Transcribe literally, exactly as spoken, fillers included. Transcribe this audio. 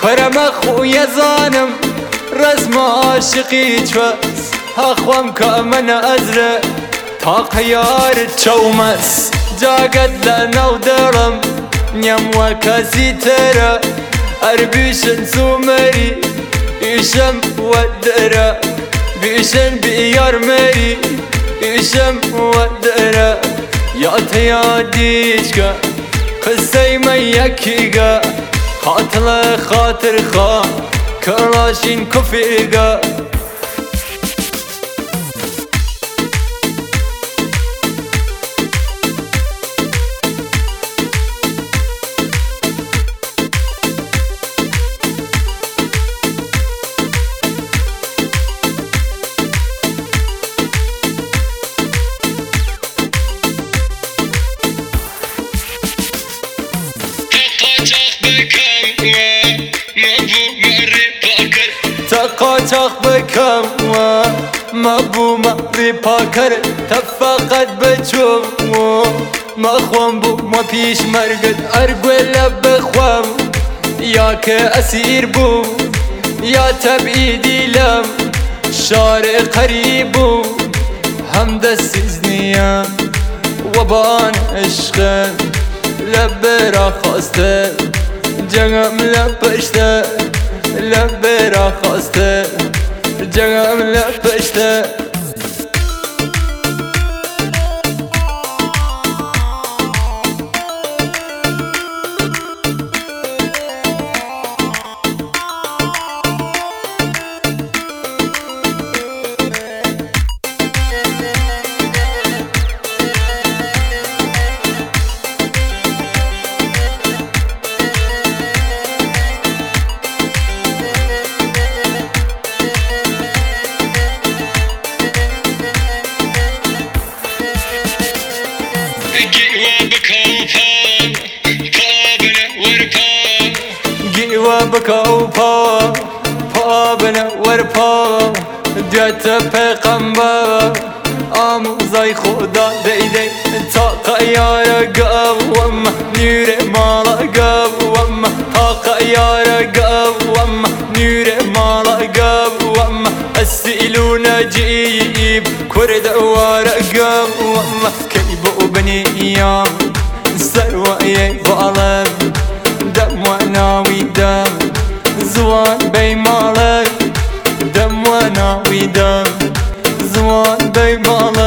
كرم خويا ظانم رزم عاشقي تشوس هخوام كأمن أزرق طاق يار تشومس جاقد لنا ودرم نيم وكاسي ترى أربيشن سومري إيشم ودرا بيشن بيار مري إيشم ودرا يا تياديشكا قصي ما يكيغا خاطر خاطر خا كراشين كفيغا تقاطق بكم ما بو مقري باكر تفقد بچو ما خوام بو ما پیش مرگد ارگولا بخوام یا که اسیر بو یا تبعیدی لم شارع قریب بو هم دستیز نیم و بان عشق لبرا خواسته جنگم لپشته لبرا خواسته جنگم لپشته بكو با با بنا ورپا دیت پیغمبر آموزای خدا دیدی تا قیار قوام نور مالا قوام تا قیار قوام نور مالا قوام السئلو نجيب كرد وار قوام كيبو بني ايام سروي ظالم دم وناوي دم زوان بيمالك دم وناوي دم زوان بيمالك